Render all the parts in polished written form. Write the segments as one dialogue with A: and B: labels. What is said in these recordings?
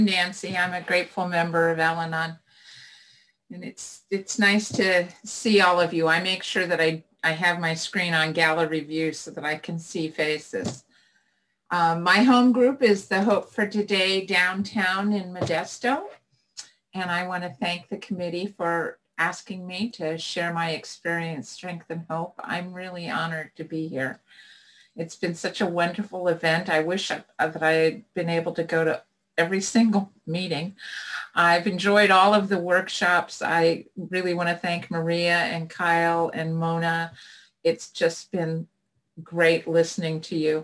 A: Nancy. I'm a grateful member of Al-Anon, and it's nice to see all of you. I make sure that I have my screen on gallery view so that I can see faces. My home group is the Hope for Today downtown in Modesto, and I want to thank the committee for asking me to share my experience, strength, and hope. I'm really honored to be here. It's been such a wonderful event. I wish that I had been able to go to every single meeting. I've enjoyed all of the workshops. I really want to thank Maria and Kyle and Mona. It's just been great listening to you.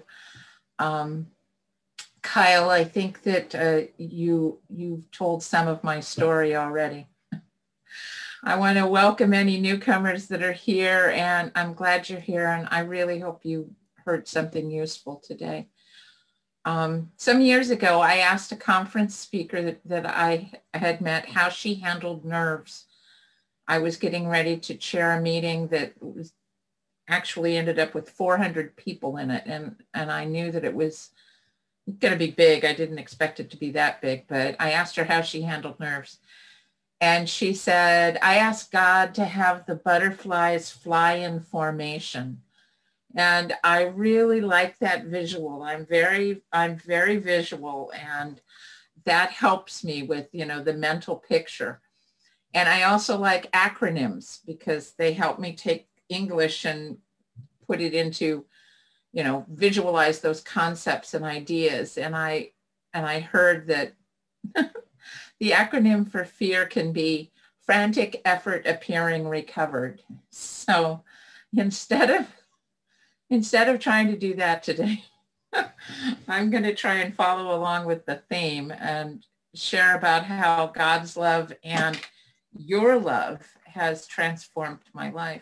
A: Kyle, I think that you've told some of my story already. I want to welcome any newcomers that are here, and I'm glad you're here, and I really hope you heard something useful today. Some years ago, I asked a conference speaker that I had met how she handled nerves. I was getting ready to chair a meeting that was actually ended up with 400 people in it, and I knew that it was going to be big. I didn't expect it to be that big, but I asked her how she handled nerves. And she said, I asked God to have the butterflies fly in formation. And I really like that visual. I'm very visual, and that helps me with, the mental picture. And I also like acronyms because they help me take English and put it into, visualize those concepts and ideas. And I heard that the acronym for fear can be frantic effort appearing recovered. So instead of trying to do that today, I'm going to try and follow along with the theme and share about how God's love and your love has transformed my life.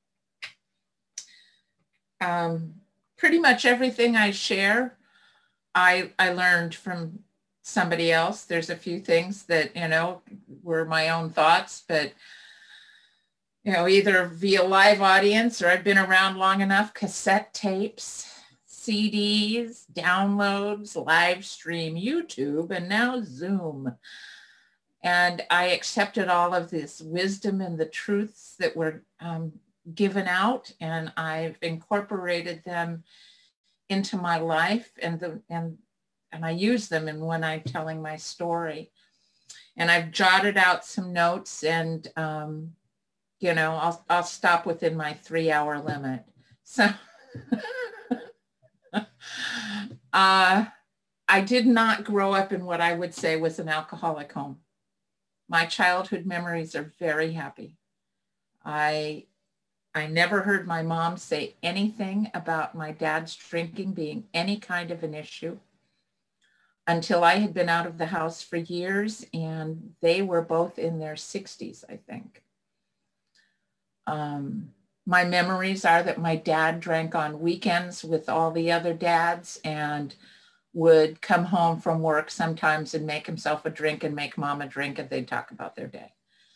A: Pretty much everything I share, I learned from somebody else. There's a few things that, were my own thoughts, but either via live audience or I've been around long enough, cassette tapes, CDs, downloads, live stream, YouTube, and now Zoom. And I accepted all of this wisdom and the truths that were given out, and I've incorporated them into my life, and I use them in when I'm telling my story. And I've jotted out some notes, and I'll stop within my 3-hour limit. So I did not grow up in what I would say was an alcoholic home. My childhood memories are very happy. I never heard my mom say anything about my dad's drinking being any kind of an issue until I had been out of the house for years, and they were both in their 60s, I think. My memories are that my dad drank on weekends with all the other dads and would come home from work sometimes and make himself a drink and make mom a drink, and they'd talk about their day.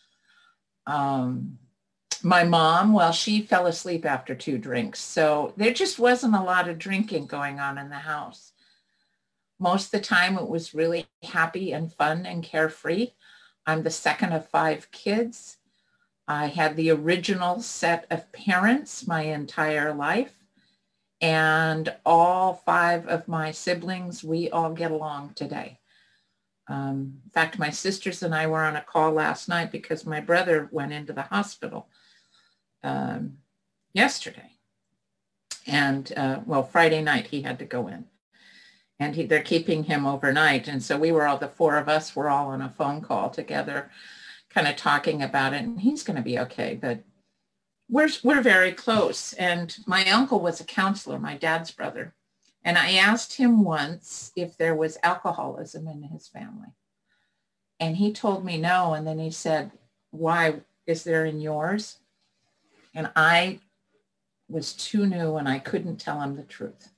A: My mom, well, she fell asleep after 2 drinks. So there just wasn't a lot of drinking going on in the house. Most of the time it was really happy and fun and carefree. I'm the second of 5 kids. I had the original set of parents my entire life. And all 5 of my siblings, we all get along today. In fact, my sisters and I were on a call last night because my brother went into the hospital yesterday. And Friday night he had to go in. And they're keeping him overnight. And so the 4 of us were all on a phone call together, kind of talking about it. And he's going to be okay. But we're very close. And my uncle was a counselor, my dad's brother. And I asked him once if there was alcoholism in his family. And he told me no. And then he said, why is there in yours? And I was too new and I couldn't tell him the truth.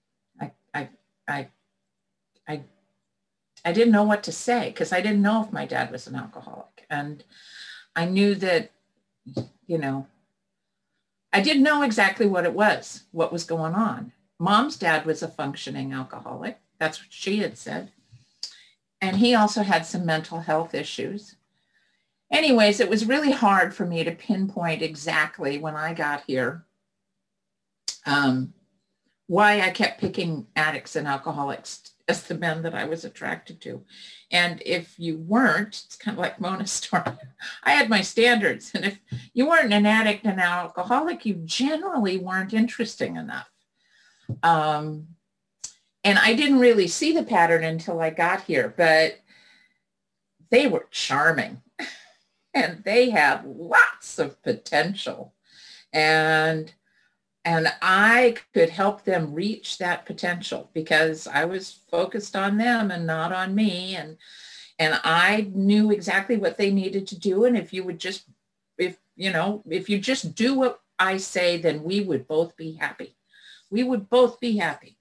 A: I didn't know what to say because I didn't know if my dad was an alcoholic. And I knew that, I didn't know exactly what was going on. Mom's dad was a functioning alcoholic. That's what she had said. And he also had some mental health issues. Anyways, it was really hard for me to pinpoint exactly when I got here why I kept picking addicts and alcoholics as the men that I was attracted to. And if you weren't, it's kind of like Mona's story. I had my standards. And if you weren't an addict and an alcoholic, you generally weren't interesting enough. And I didn't really see the pattern until I got here, but they were charming and they had lots of potential. And I could help them reach that potential because I was focused on them and not on me. And I knew exactly what they needed to do. And if you just do what I say, then we would both be happy. We would both be happy.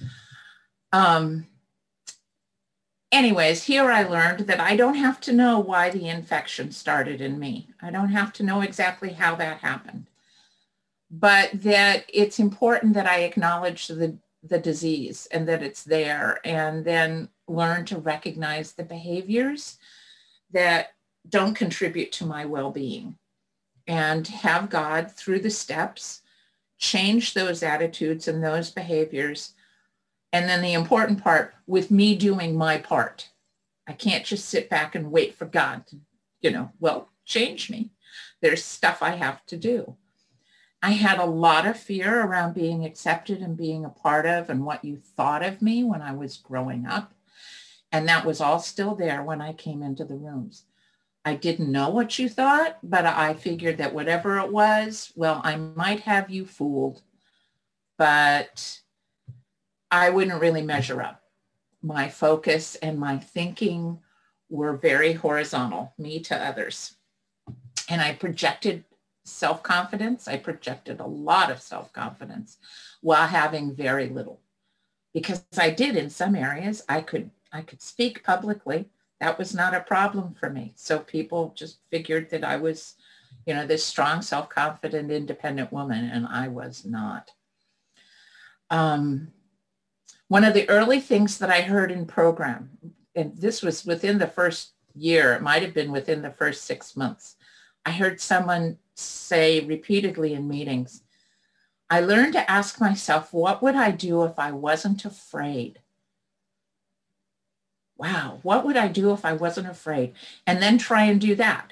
A: Anyways, here I learned that I don't have to know why the infection started in me. I don't have to know exactly how that happened. But that it's important that I acknowledge the disease and that it's there, and then learn to recognize the behaviors that don't contribute to my well-being, and have God, through the steps, change those attitudes and those behaviors. And then the important part, with me doing my part. I can't just sit back and wait for God to, change me. There's stuff I have to do. I had a lot of fear around being accepted and being a part of and what you thought of me when I was growing up. And that was all still there when I came into the rooms. I didn't know what you thought, but I figured that whatever it was, well, I might have you fooled, but I wouldn't really measure up. My focus and my thinking were very horizontal, me to others. And I projected self-confidence. I projected a lot of self-confidence while having very little, because I did in some areas. I could speak publicly. That was not a problem for me. So people just figured that I was, this strong, self-confident, independent woman, and I was not. One of the early things that I heard in program, and this was within the first year, it might have been within the first 6 months, I heard someone say repeatedly in meetings, I learned to ask myself, what would I do if I wasn't afraid? Wow, what would I do if I wasn't afraid? And then try and do that.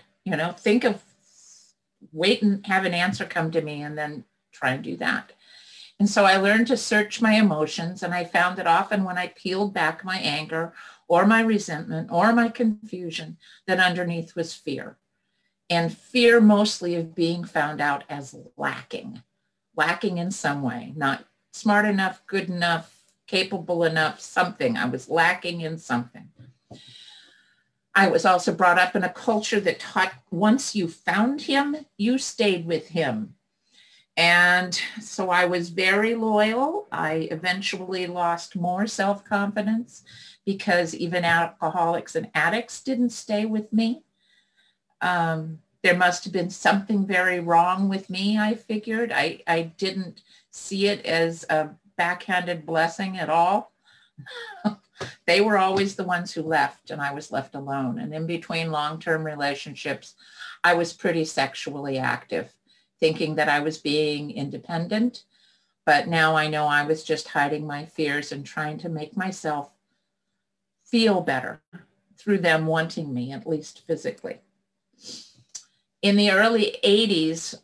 A: Wait and have an answer come to me and then try and do that. And so I learned to search my emotions, and I found that often when I peeled back my anger or my resentment or my confusion, that underneath was fear. And fear mostly of being found out as lacking in some way, not smart enough, good enough, capable enough, something. I was lacking in something. I was also brought up in a culture that taught once you found him, you stayed with him. And so I was very loyal. I eventually lost more self-confidence because even alcoholics and addicts didn't stay with me. There must have been something very wrong with me, I figured. I didn't see it as a backhanded blessing at all. They were always the ones who left, and I was left alone. And in between long-term relationships, I was pretty sexually active, thinking that I was being independent. But now I know I was just hiding my fears and trying to make myself feel better through them wanting me, at least physically. In the early 80s,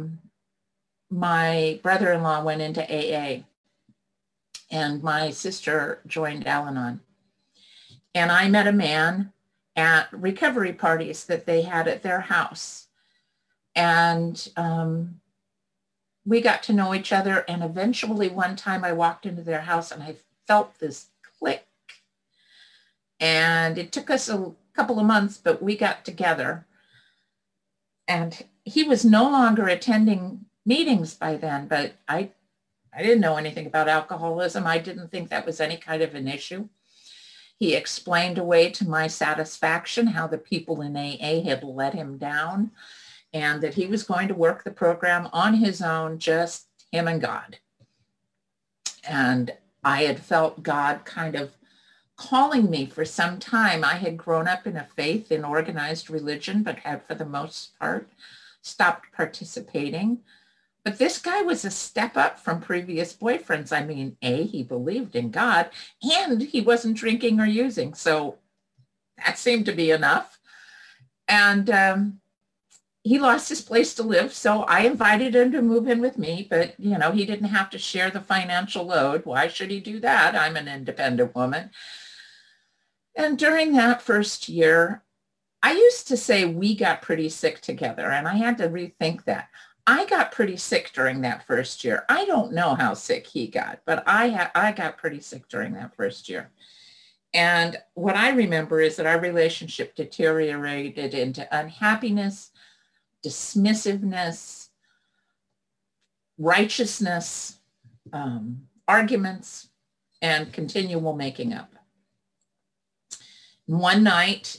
A: my brother-in-law went into AA, and my sister joined Al-Anon. And I met a man at recovery parties that they had at their house. And we got to know each other. And eventually one time I walked into their house and I felt this click. And it took us a couple of months, but we got together. And he was no longer attending meetings by then, but I didn't know anything about alcoholism. I didn't think that was any kind of an issue. He explained away to my satisfaction how the people in AA had let him down, and that he was going to work the program on his own, just him and God. And I had felt God kind of calling me for some time. I had grown up in a faith in organized religion, but had for the most part stopped participating. But this guy was a step up from previous boyfriends. I mean, he believed in God and he wasn't drinking or using. So that seemed to be enough. And he lost his place to live. So I invited him to move in with me, but he didn't have to share the financial load. Why should he do that? I'm an independent woman. And during that first year, I used to say we got pretty sick together, and I had to rethink that. I got pretty sick during that first year. I don't know how sick he got, but I got pretty sick during that first year. And what I remember is that our relationship deteriorated into unhappiness, dismissiveness, righteousness, arguments, and continual making up. One night,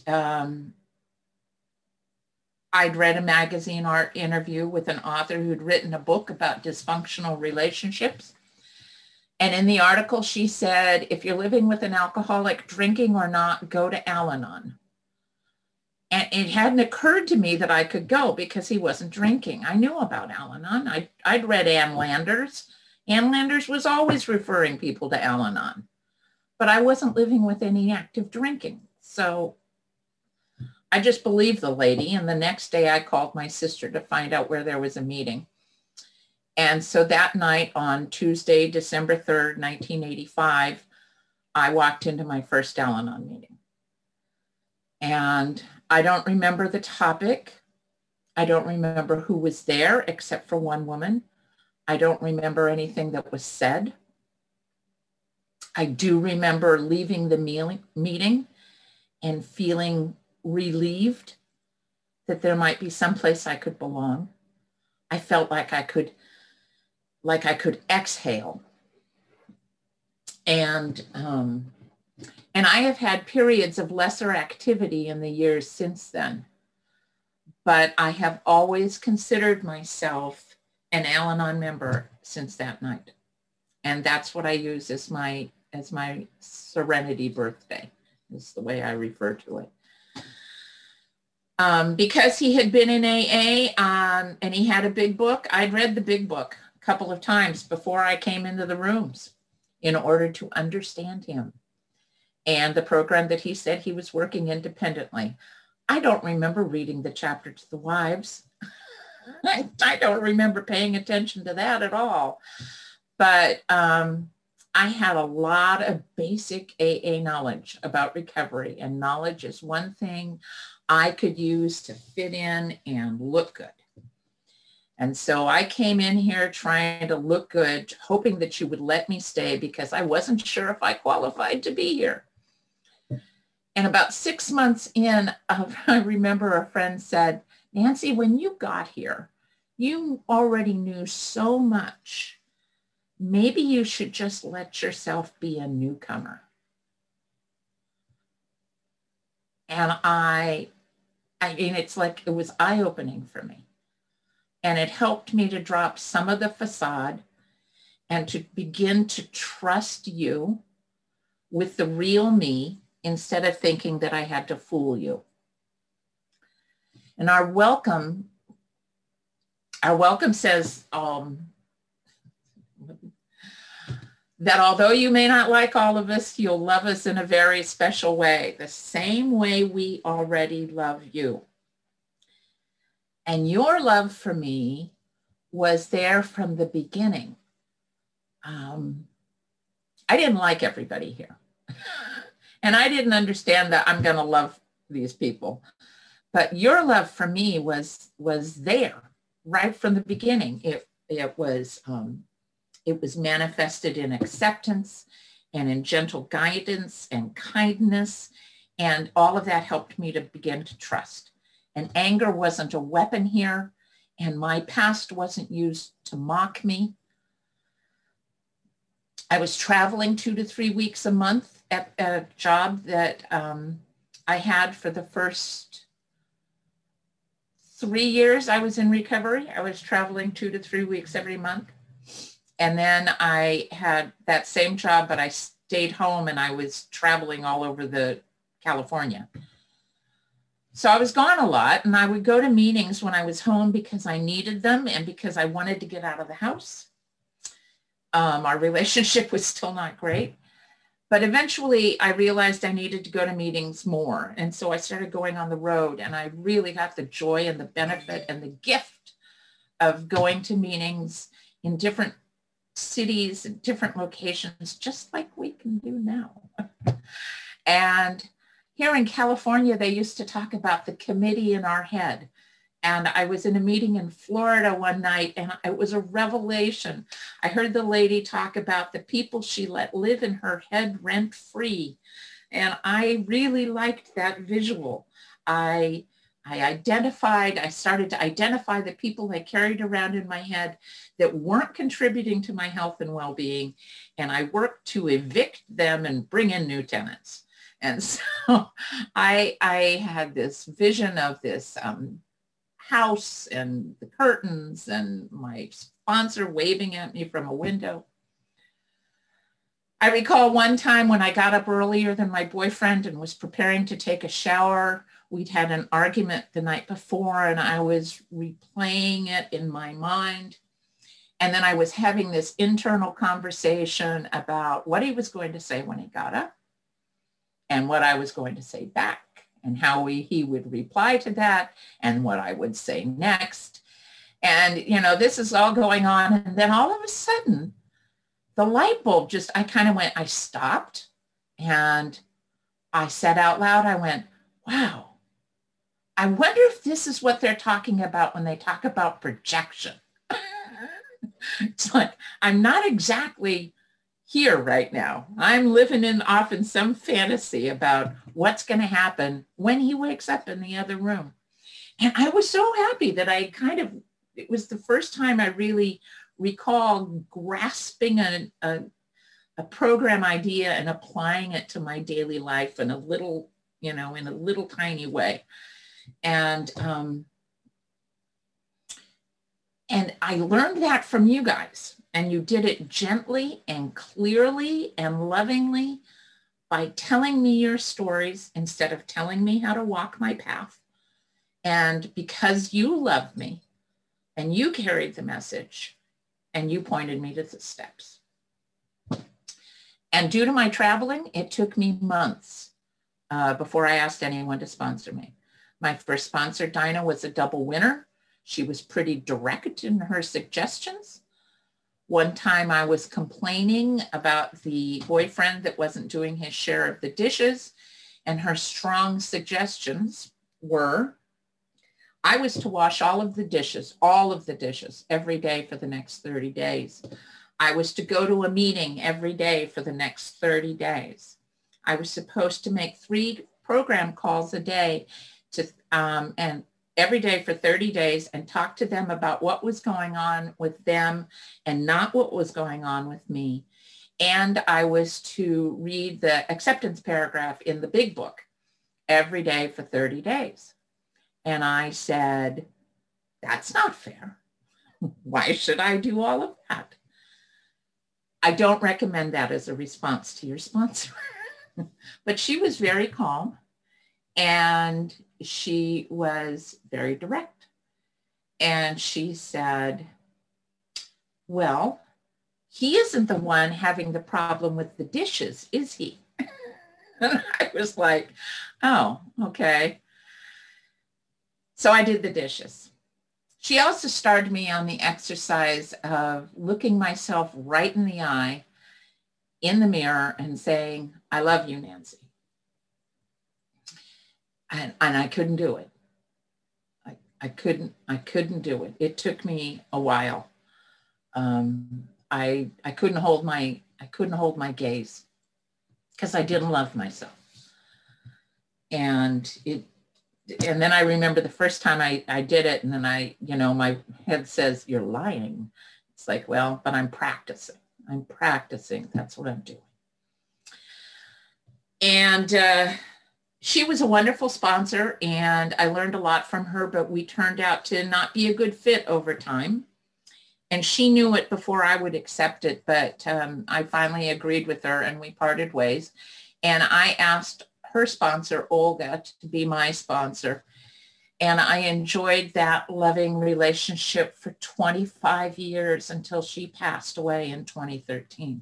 A: I'd read a magazine art interview with an author who'd written a book about dysfunctional relationships. And in the article, she said, if you're living with an alcoholic, drinking or not, go to Al-Anon. And it hadn't occurred to me that I could go because he wasn't drinking. I knew about Al-Anon. I'd read Ann Landers. Ann Landers was always referring people to Al-Anon. But I wasn't living with any active drinking. So I just believed the lady. And the next day I called my sister to find out where there was a meeting. And so that night on Tuesday, December 3rd, 1985, I walked into my first Al-Anon meeting. And I don't remember the topic. I don't remember who was there except for one woman. I don't remember anything that was said. I do remember leaving the meeting and feeling relieved that there might be someplace I could belong. I felt like I could exhale. And I have had periods of lesser activity in the years since then, but I have always considered myself an Al-Anon member since that night. And that's what I use as my serenity birthday, is the way I refer to it. Because he had been in AA and he had a big book, I'd read the big book a couple of times before I came into the rooms in order to understand him and the program that he said he was working independently. I don't remember reading the chapter to the wives. I don't remember paying attention to that at all. But I had a lot of basic AA knowledge about recovery, and knowledge is one thing I could use to fit in and look good. And so I came in here trying to look good, hoping that you would let me stay because I wasn't sure if I qualified to be here. And about 6 months in, I remember a friend said, Nancy, when you got here, you already knew so much. Maybe you should just let yourself be a newcomer. And I mean, it's like it was eye-opening for me. And it helped me to drop some of the facade and to begin to trust you with the real me instead of thinking that I had to fool you. And our welcome says that although you may not like all of us, you'll love us in a very special way, the same way we already love you. And your love for me was there from the beginning. I didn't like everybody here. And I didn't understand that I'm going to love these people. But your love for me was there right from the beginning. It was manifested in acceptance and in gentle guidance and kindness. And all of that helped me to begin to trust. And anger wasn't a weapon here. And my past wasn't used to mock me. I was traveling 2 to 3 weeks a month at a job that I had for the first 3 years I was in recovery. I was traveling 2 to 3 weeks every month. And then I had that same job, but I stayed home and I was traveling all over the California. So I was gone a lot, and I would go to meetings when I was home because I needed them and because I wanted to get out of the house. Our relationship was still not great. But eventually I realized I needed to go to meetings more. And so I started going on the road, and I really got the joy and the benefit and the gift of going to meetings in different cities and different locations, just like we can do now. And here in California, they used to talk about the committee in our head. And I was in a meeting in Florida one night, and it was a revelation. I heard the lady talk about the people she let live in her head rent-free. And I really liked that visual. I started to identify the people I carried around in my head that weren't contributing to my health and well-being. And I worked to evict them and bring in new tenants. And so I had this vision of this house and the curtains and my sponsor waving at me from a window. I recall one time when I got up earlier than my boyfriend and was preparing to take a shower. We'd had an argument the night before, and I was replaying it in my mind. And then I was having this internal conversation about what he was going to say when he got up and what I was going to say back, and how he would reply to that and what I would say next. And, this is all going on. And then all of a sudden, the light bulb I stopped and I said out loud, I went, wow, I wonder if this is what they're talking about when they talk about projection. It's like, I'm not exactly here right now. I'm living in often some fantasy about what's going to happen when he wakes up in the other room. And I was so happy that it was the first time I really recall grasping a program idea and applying it to my daily life in a little tiny way. And I learned that from you guys. And you did it gently and clearly and lovingly by telling me your stories instead of telling me how to walk my path. And because you loved me and you carried the message and you pointed me to the steps. And due to my traveling, it took me months before I asked anyone to sponsor me. My first sponsor, Dinah, was a double winner. She was pretty direct in her suggestions. One time I was complaining about the boyfriend that wasn't doing his share of the dishes, and her strong suggestions were I was to wash all of the dishes, every day for the next 30 days. I was to go to a meeting every day for the next 30 days. I was supposed to make 3 program calls a day and every day for 30 days and talk to them about what was going on with them and not what was going on with me. And I was to read the acceptance paragraph in the big book every day for 30 days. And I said, that's not fair. Why should I do all of that? I don't recommend that as a response to your sponsor. But she was very calm and she was very direct. And she said, well, he isn't the one having the problem with the dishes, is he? And I was like, oh, okay. So I did the dishes. She also started me on the exercise of looking myself right in the eye in the mirror and saying, I love you, Nancy. And I couldn't do it. I couldn't do it. It took me a while. I couldn't hold my gaze because I didn't love myself. And then I remember the first time I did it, and then my head says, you're lying. It's like, well, but I'm practicing. That's what I'm doing. And she was a wonderful sponsor, and I learned a lot from her, but we turned out to not be a good fit over time. And she knew it before I would accept it, but I finally agreed with her and we parted ways. And I asked her sponsor, Olga, to be my sponsor. And I enjoyed that loving relationship for 25 years until she passed away in 2013.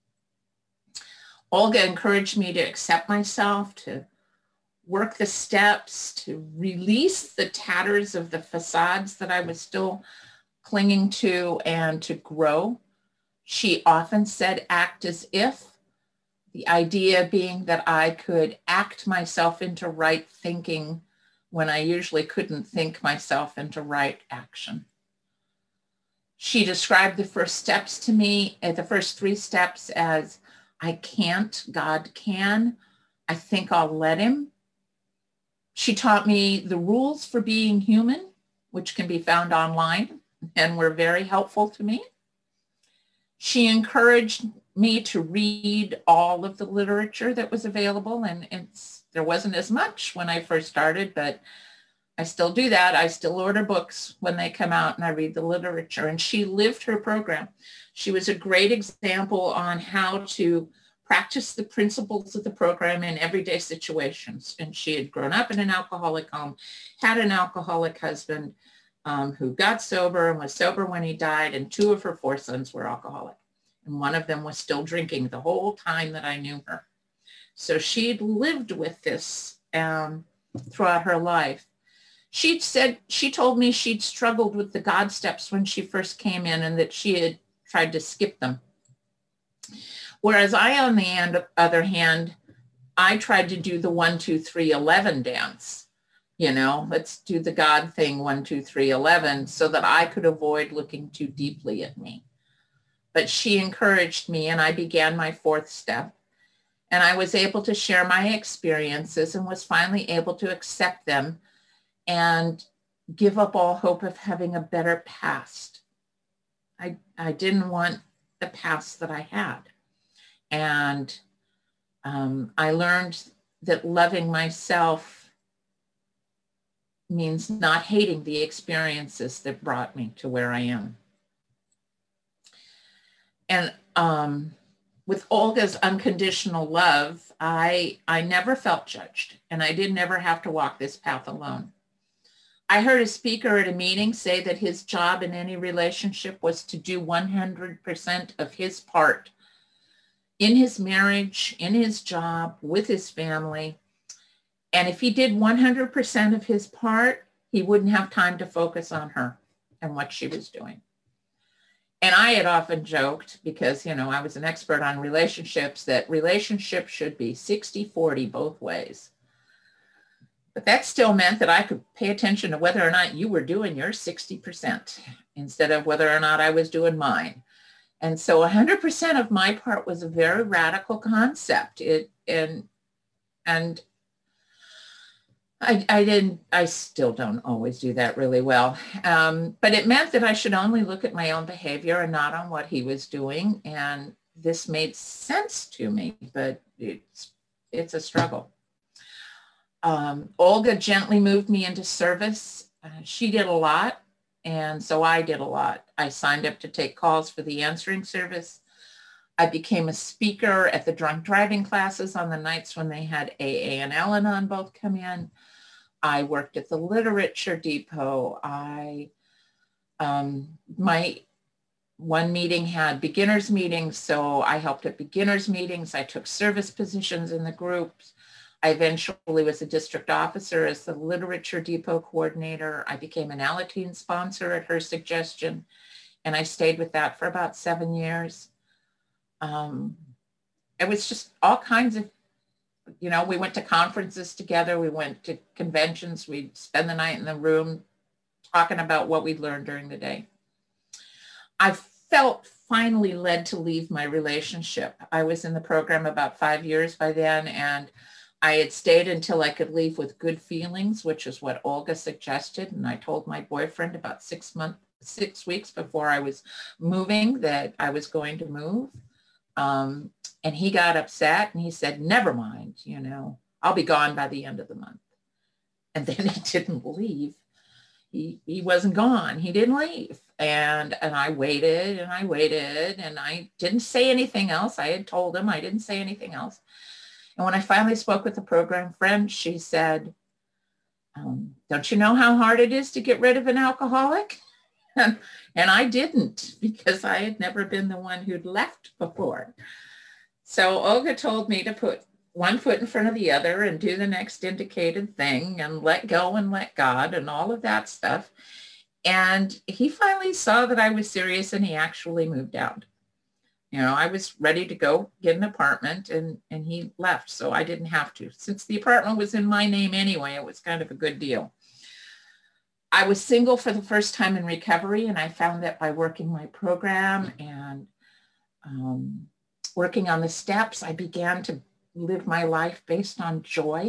A: Olga encouraged me to accept myself, to work the steps, to release the tatters of the facades that I was still clinging to, and to grow. She often said, act as if, the idea being that I could act myself into right thinking when I usually couldn't think myself into right action. She described the first steps to me, the first 3 steps, as I can't, God can. I think I'll let him. She taught me the rules for being human, which can be found online and were very helpful to me. She encouraged me to read all of the literature that was available, and there wasn't as much when I first started, but I still do that. I still order books when they come out and I read the literature. And she lived her program. She was a great example on how to practice the principles of the program in everyday situations. And she had grown up in an alcoholic home, had an alcoholic husband who got sober and was sober when he died, and 2 of her 4 sons were alcoholic. And one of them was still drinking the whole time that I knew her. So she'd lived with this throughout her life. She told me she'd struggled with the God steps when she first came in and that she had tried to skip them. Whereas I, on the other hand, I tried to do the 1, 2, 3, 11 dance. You know, let's do the God thing, 1, 2, 3, 11, so that I could avoid looking too deeply at me. But she encouraged me, and I began my 4th step. And I was able to share my experiences and was finally able to accept them and give up all hope of having a better past. I didn't want the past that I had. And I learned that loving myself means not hating the experiences that brought me to where I am. And with Olga's unconditional love, I never felt judged, and I didn't ever have to walk this path alone. I heard a speaker at a meeting say that his job in any relationship was to do 100% of his part in his marriage, in his job, with his family. And if he did 100% of his part, he wouldn't have time to focus on her and what she was doing. And I had often joked, because, you know, I was an expert on relationships, that relationships should be 60-40 both ways. But that still meant that I could pay attention to whether or not you were doing your 60% instead of whether or not I was doing mine. And so 100% of my part was a very radical concept. I still don't always do that really well. But it meant that I should only look at my own behavior and not on what he was doing. And this made sense to me, but it's a struggle. Olga gently moved me into service. She did a lot, and so I did a lot. I signed up to take calls for the answering service. I became a speaker at the drunk driving classes on the nights when they had AA and Al-Anon both come in. I worked at the literature depot. My one meeting had beginners meetings, so I helped at beginners meetings. I took service positions in the groups. I eventually was a district officer as the literature depot coordinator. I became an Alateen sponsor at her suggestion, and I stayed with that for about 7 years. It was just all kinds of, you know, we went to conferences together. We went to conventions. We'd spend the night in the room talking about what we'd learned during the day. I felt finally led to leave my relationship. I was in the program about 5 years by then, and I had stayed until I could leave with good feelings, which is what Olga suggested. And I told my boyfriend about 6 weeks before I was moving that I was going to move. And he got upset and he said, never mind, you know, I'll be gone by the end of the month. And then he didn't leave. he wasn't gone. He didn't leave. And I waited and I waited and I didn't say anything else. I had told him I didn't say anything else. And when I finally spoke with the program friend, she said, don't you know how hard it is to get rid of an alcoholic? And I didn't, because I had never been the one who'd left before. So Olga told me to put one foot in front of the other and do the next indicated thing and let go and let God and all of that stuff. And he finally saw that I was serious and he actually moved out. You know, I was ready to go get an apartment and he left. So I didn't have to. Since the apartment was in my name anyway, it was kind of a good deal. I was single for the first time in recovery, and I found that by working my program and working on the steps, I began to live my life based on joy.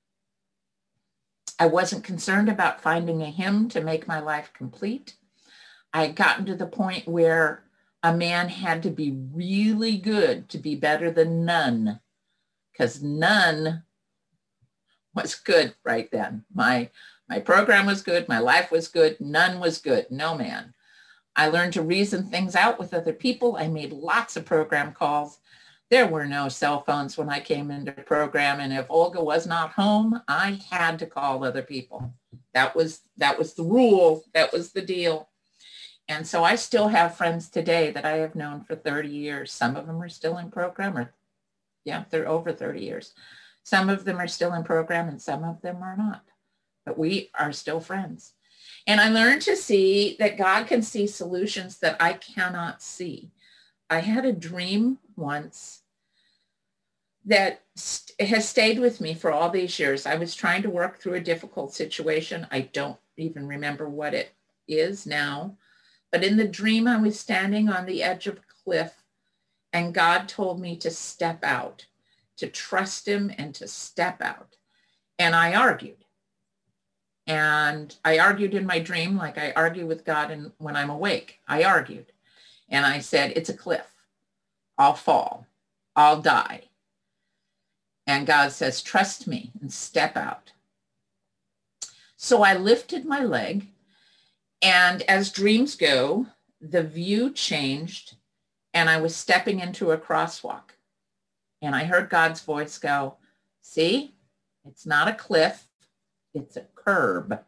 A: I wasn't concerned about finding a hymn to make my life complete. I had gotten to the point where a man had to be really good to be better than none, because none was good right then. My program was good. My life was good. None was good. No man. I learned to reason things out with other people. I made lots of program calls. There were no cell phones when I came into program. And if Olga was not home, I had to call other people. That was the rule. That was the deal. And so I still have friends today that I have known for 30 years. Some of them are still in program, or yeah, they're over 30 years. Some of them are still in program and some of them are not. But we are still friends. And I learned to see that God can see solutions that I cannot see. I had a dream once that has stayed with me for all these years. I was trying to work through a difficult situation. I don't even remember what it is now. But in the dream, I was standing on the edge of a cliff, and God told me to step out, to trust him and to step out. And I argued. And I argued in my dream like I argue with God when I'm awake. I argued. And I said, it's a cliff. I'll fall. I'll die. And God says, trust me and step out. So I lifted my leg. And as dreams go, the view changed and I was stepping into a crosswalk. And I heard God's voice go, see, it's not a cliff, it's a curb.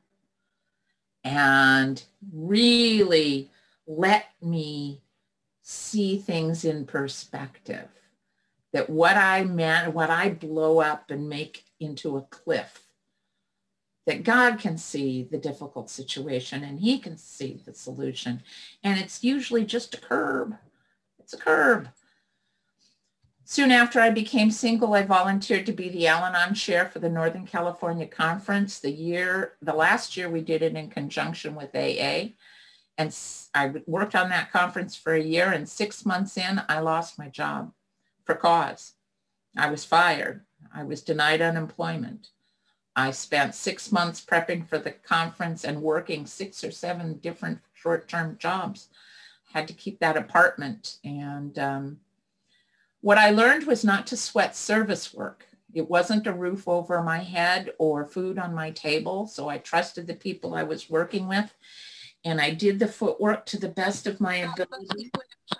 A: And really let me see things in perspective. That what I blow up and make into a cliff, that God can see the difficult situation and he can see the solution. And it's usually just a curb. It's a curb. Soon after I became single, I volunteered to be the Al-Anon chair for the Northern California Conference. The last year we did it in conjunction with AA. And I worked on that conference for a year, and 6 months in, I lost my job for cause. I was fired. I was denied unemployment. I spent 6 months prepping for the conference and working 6 or 7 different short-term jobs. Had to keep that apartment. And what I learned was not to sweat service work. It wasn't a roof over my head or food on my table. So I trusted the people I was working with, and I did the footwork to the best of my ability.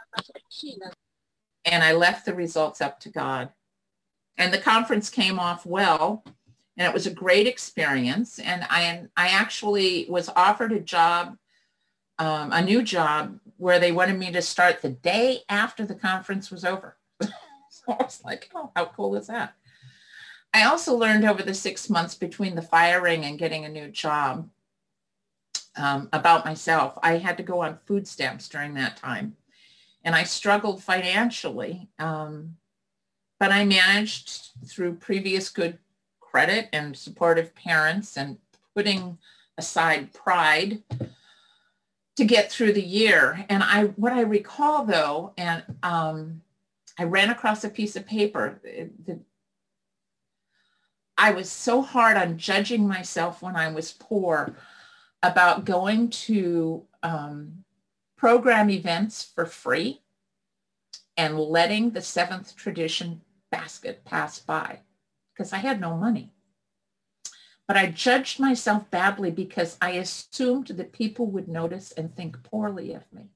A: And I left the results up to God. And the conference came off well. And it was a great experience. And I actually was offered a job, a new job, where they wanted me to start the day after the conference was over. So I was like, oh, how cool is that? I also learned over the 6 months between the firing and getting a new job about myself. I had to go on food stamps during that time. And I struggled financially, but I managed through previous good credit and supportive parents and putting aside pride to get through the year. And what I recall though, and I ran across a piece of paper. I was so hard on judging myself when I was poor about going to program events for free and letting the Seventh Tradition basket pass by, because I had no money. but I judged myself badly because I assumed that people would notice and think poorly of me.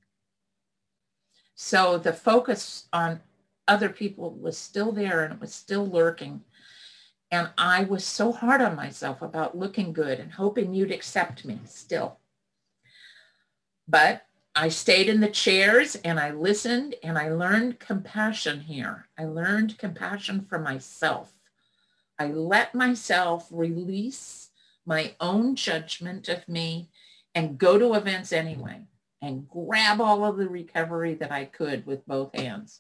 A: So the focus on other people was still there and it was still lurking. And I was so hard on myself about looking good and hoping you'd accept me still. But I stayed in the chairs and I listened and I learned compassion here. I learned compassion for myself. I let myself release my own judgment of me and go to events anyway and grab all of the recovery that I could with both hands.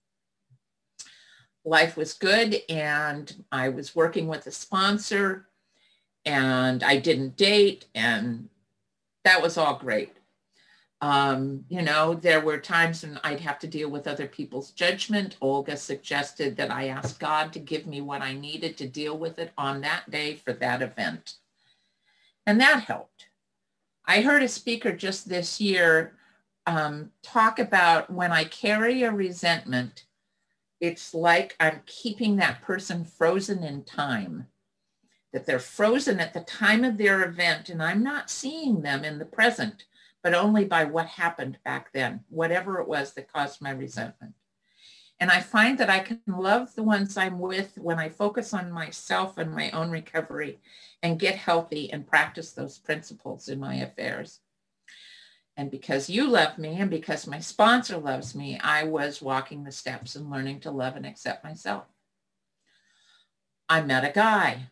A: Life was good and I was working with a sponsor and I didn't date and that was all great. There were times when I'd have to deal with other people's judgment. Olga suggested that I ask God to give me what I needed to deal with it on that day for that event. And that helped. I heard a speaker just this year talk about when I carry a resentment, it's like I'm keeping that person frozen in time, that they're frozen at the time of their event and I'm not seeing them in the present, but only by what happened back then, whatever it was that caused my resentment. And I find that I can love the ones I'm with when I focus on myself and my own recovery and get healthy and practice those principles in my affairs. And because you love me and because my sponsor loves me, I was walking the steps and learning to love and accept myself. I met a guy.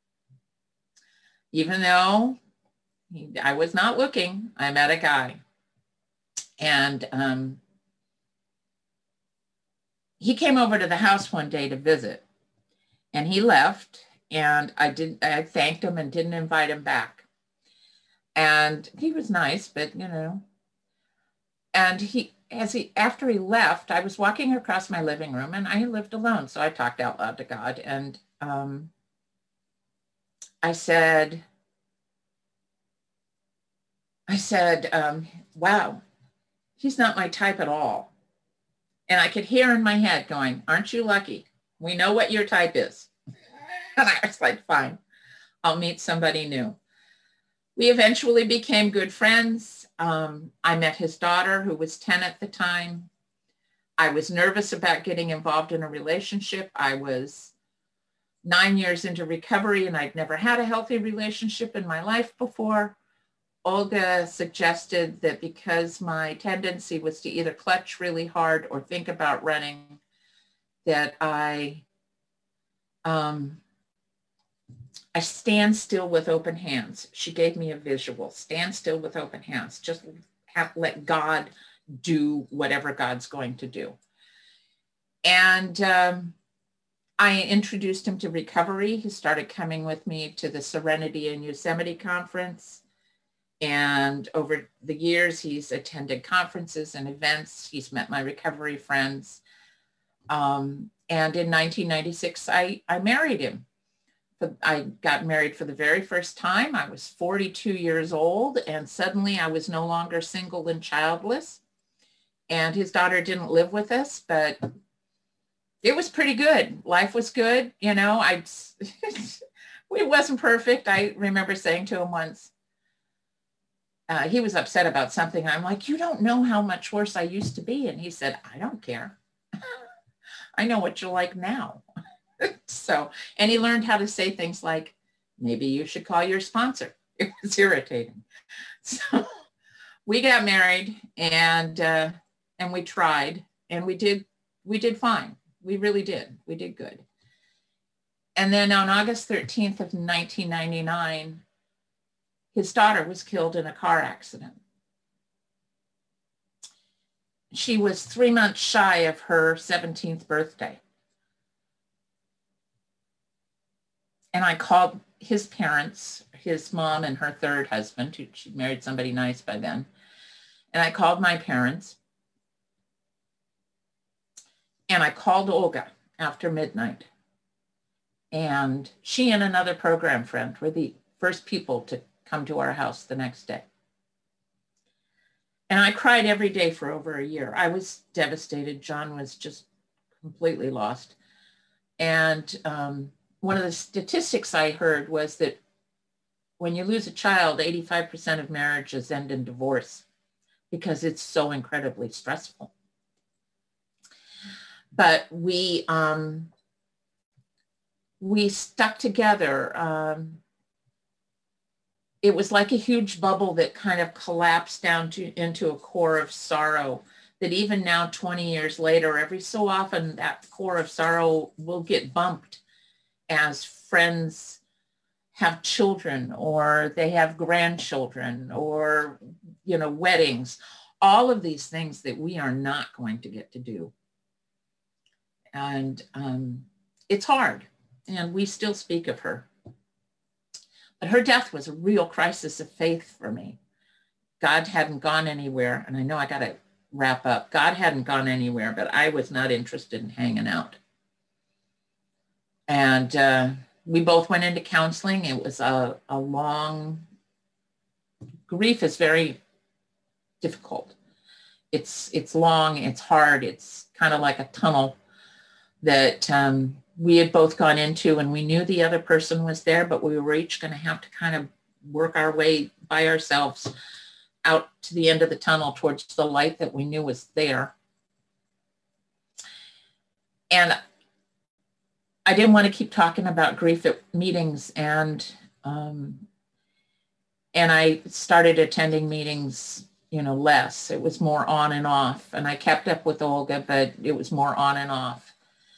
A: Even though I was not looking, I met a guy. And he came over to the house one day to visit. And he left. And I thanked him and didn't invite him back. And he was nice, but and after he left, I was walking across my living room and I lived alone. So I talked out loud to God and I said, wow, he's not my type at all. And I could hear in my head going, aren't you lucky? We know what your type is. And I was like, fine, I'll meet somebody new. We eventually became good friends. I met his daughter, who was 10 at the time. I was nervous about getting involved in a relationship. I was 9 years into recovery and I'd never had a healthy relationship in my life before. Olga suggested that because my tendency was to either clutch really hard or think about running, that I stand still with open hands. She gave me a visual, stand still with open hands. Just let God do whatever God's going to do. And I introduced him to recovery. He started coming with me to the Serenity in Yosemite conference. And over the years, he's attended conferences and events. He's met my recovery friends. And in 1996, I married him. I got married for the very first time. I was 42 years old, and suddenly I was no longer single and childless. And his daughter didn't live with us, but it was pretty good. Life was good. It wasn't perfect. I remember saying to him once, he was upset about something. I'm like, you don't know how much worse I used to be. And he said, I don't care. I know what you're like now. And he learned how to say things like, maybe you should call your sponsor. It was irritating. So we got married and we tried and we did fine. We really did. We did good. And then on August 13th of 1999, his daughter was killed in a car accident. She was 3 months shy of her 17th birthday. And I called his parents, his mom and her third husband, who she'd married somebody nice by then. And I called my parents. And I called Olga after midnight. And she and another program friend were the first people to come to our house the next day. And I cried every day for over a year. I was devastated. John was just completely lost. And one of the statistics I heard was that when you lose a child, 85% of marriages end in divorce because it's so incredibly stressful. But we stuck together. It was like a huge bubble that kind of collapsed down into a core of sorrow that even now, 20 years later, every so often that core of sorrow will get bumped as friends have children or they have grandchildren or, weddings, all of these things that we are not going to get to do. And it's hard, and we still speak of her. But her death was a real crisis of faith for me. God hadn't gone anywhere, and I know I got to wrap up. God hadn't gone anywhere, but I was not interested in hanging out. And we both went into counseling. It was a long, grief is very difficult. It's long, it's hard, it's kind of like a tunnel that we had both gone into, and we knew the other person was there, but we were each going to have to kind of work our way by ourselves out to the end of the tunnel towards the light that we knew was there. And I didn't want to keep talking about grief at meetings, and I started attending meetings, less. It was more on and off, and I kept up with Olga, but it was more on and off.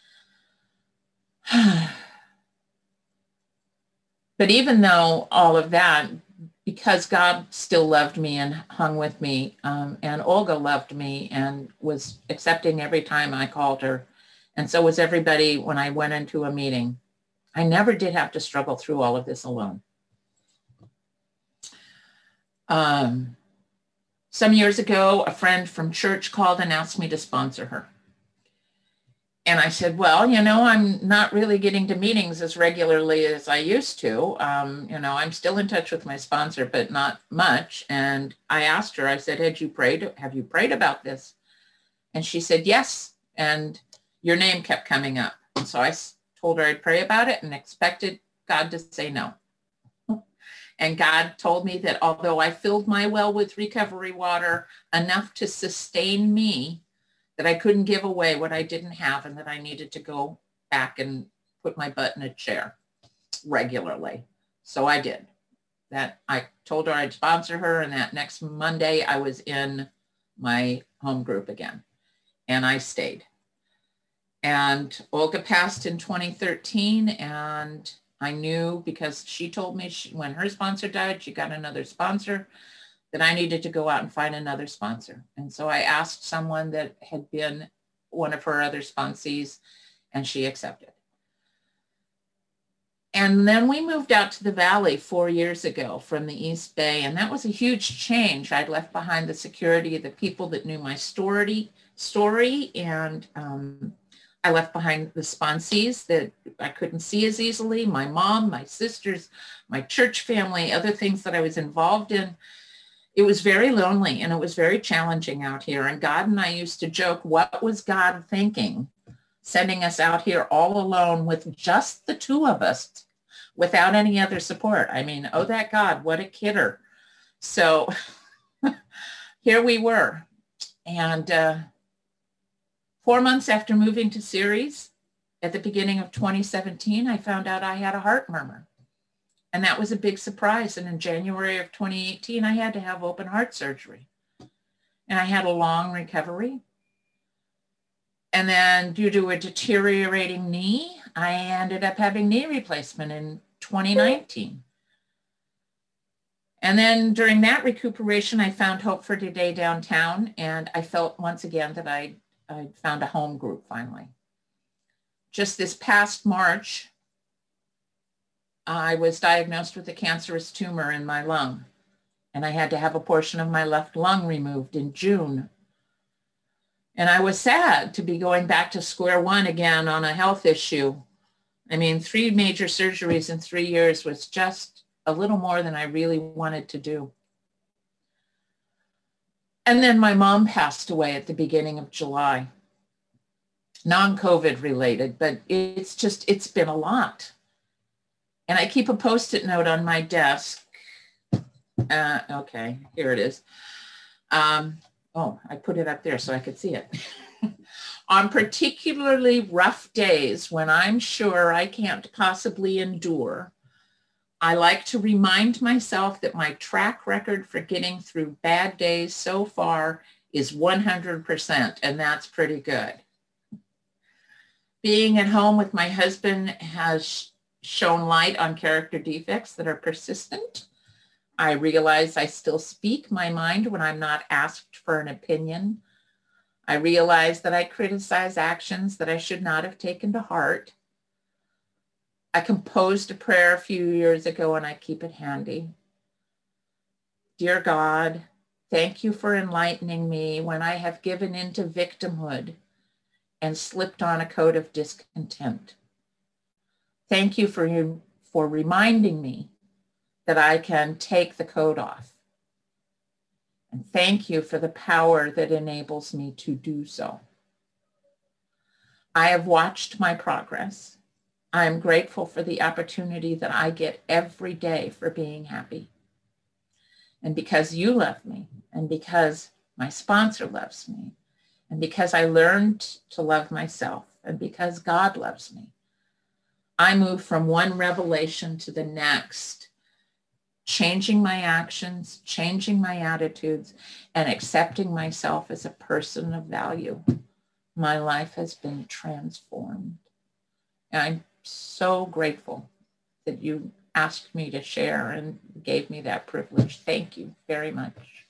A: But even though all of that, because God still loved me and hung with me, and Olga loved me and was accepting every time I called her, and so was everybody when I went into a meeting, I never did have to struggle through all of this alone. Some years ago, a friend from church called and asked me to sponsor her. And I said, well, I'm not really getting to meetings as regularly as I used to. I'm still in touch with my sponsor, but not much. And I asked her, I said, have you prayed about this? And she said, yes. And your name kept coming up. And so I told her I'd pray about it and expected God to say no. And God told me that although I filled my well with recovery water enough to sustain me, that I couldn't give away what I didn't have, and that I needed to go back and put my butt in a chair regularly. So I did that. I told her I'd sponsor her, and that next Monday I was in my home group again, and I stayed. And Olga passed in 2013, and I knew, because she told me when her sponsor died, she got another sponsor, that I needed to go out and find another sponsor. And so I asked someone that had been one of her other sponsees, and she accepted. And then we moved out to the Valley 4 years ago from the East Bay, and that was a huge change. I'd left behind the security of the people that knew my story, and I left behind the sponsees that I couldn't see as easily, my mom, my sisters, my church family, other things that I was involved in. It was very lonely, and it was very challenging out here. And God and I used to joke, what was God thinking, sending us out here all alone with just the two of us without any other support? I mean, oh, that God, what a kidder. So here we were. And 4 months after moving to Ceres, at the beginning of 2017, I found out I had a heart murmur. And that was a big surprise. And in January of 2018, I had to have open heart surgery. And I had a long recovery. And then due to a deteriorating knee, I ended up having knee replacement in 2019. And then during that recuperation, I found Hope for Today downtown. And I felt once again that I found a home group finally. Just this past March, I was diagnosed with a cancerous tumor in my lung, and I had to have a portion of my left lung removed in June. And I was sad to be going back to square one again on a health issue. I mean, 3 major surgeries in 3 years was just a little more than I really wanted to do. And then my mom passed away at the beginning of July. Non-COVID related, but it's been a lot. And I keep a Post-it note on my desk Okay, here it is. Oh, I put it up there so I could see it. On particularly rough days when I'm sure I can't possibly endure, I like to remind myself that my track record for getting through bad days so far is 100%, and that's pretty good. Being at home with my husband has shown light on character defects that are persistent. I realize I still speak my mind when I'm not asked for an opinion. I realize that I criticize actions that I should not have taken to heart. I composed a prayer a few years ago and I keep it handy. Dear God, thank you for enlightening me when I have given into victimhood and slipped on a coat of discontent. Thank you for reminding me that I can take the coat off. And thank you for the power that enables me to do so. I have watched my progress. I am grateful for the opportunity that I get every day for being happy. And because you love me, and because my sponsor loves me, and because I learned to love myself, and because God loves me, I move from one revelation to the next, changing my actions, changing my attitudes, and accepting myself as a person of value. My life has been transformed. And I'm so grateful that you asked me to share and gave me that privilege. Thank you very much.